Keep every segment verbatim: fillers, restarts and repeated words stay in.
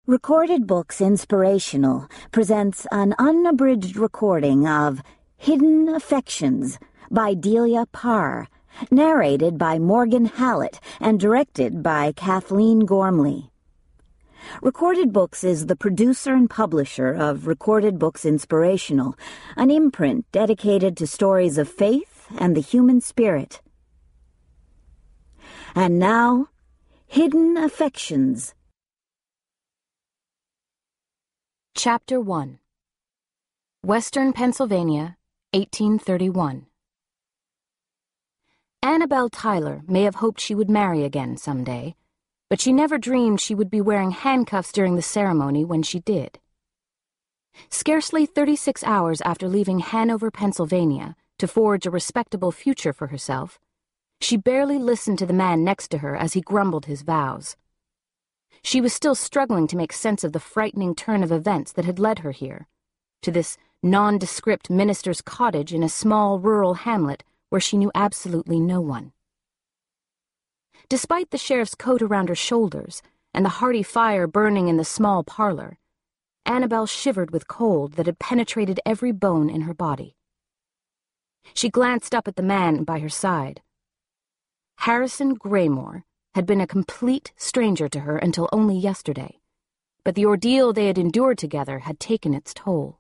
Recorded Books Inspirational presents an unabridged recording of Hidden Affections by Delia Parr, narrated by Morgan Hallett and directed by Kathleen Gormley. Recorded Books is the producer and publisher of Recorded Books Inspirational, an imprint dedicated to stories of faith and the human spirit. And now, Hidden Affections. Chapter one. Western Pennsylvania, eighteen thirty-one. Annabelle Tyler may have hoped she would marry again someday, but she never dreamed she would be wearing handcuffs during the ceremony when she did. Scarcely thirty-six hours after leaving Hanover, Pennsylvania, to forge a respectable future for herself, she barely listened to the man next to her as he grumbled his vows. She was still struggling to make sense of the frightening turn of events that had led her here, to this nondescript minister's cottage in a small rural hamlet where she knew absolutely no one. Despite the sheriff's coat around her shoulders and the hearty fire burning in the small parlor, Annabelle shivered with cold that had penetrated every bone in her body. She glanced up at the man by her side. Harrison Graymore had been a complete stranger to her until only yesterday, but the ordeal they had endured together had taken its toll.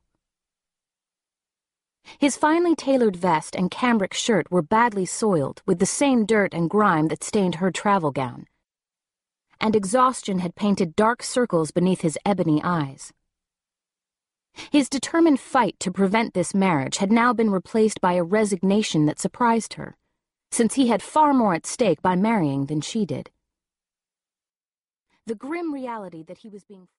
His finely tailored vest and cambric shirt were badly soiled with the same dirt and grime that stained her travel gown, and exhaustion had painted dark circles beneath his ebony eyes. His determined fight to prevent this marriage had now been replaced by a resignation that surprised her, since he had far more at stake by marrying than she did. The grim reality that he was being